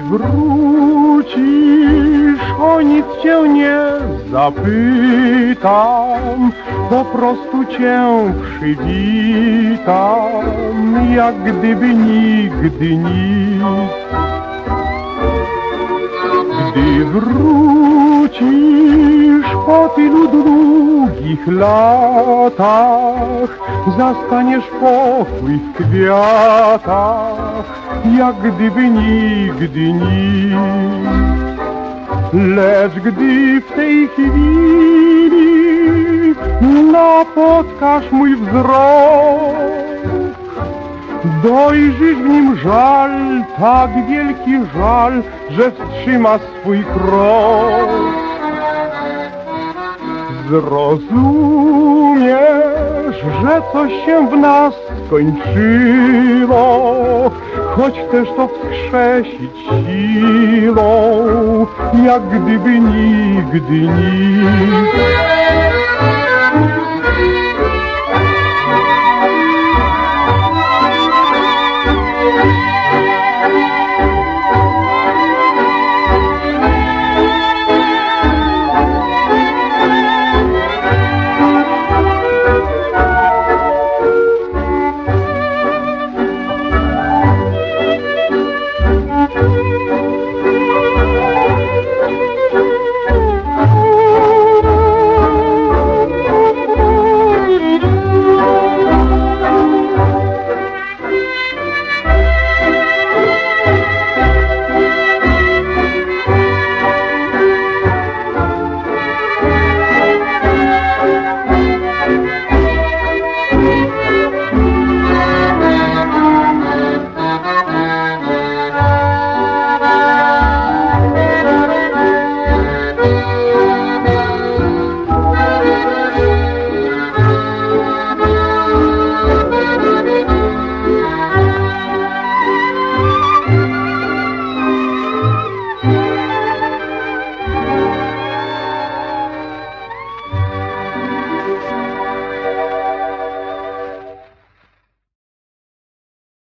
wrócisz, o nic cię nie zapytam, po prostu cię przywitam, jak gdyby nigdy nic. Gdy wrócisz po tylu długich latach, zastaniesz pokój w kwiatach, jak gdyby nigdy nic. Lecz gdy w tej chwili napotkasz mój wzrok, dojrzysz w nim żal, tak wielki żal, że wstrzyma swój krok. Zrozumiesz, że coś się w nas skończyło, choć chcesz to wskrzesić siłą, jak gdyby nigdy nic.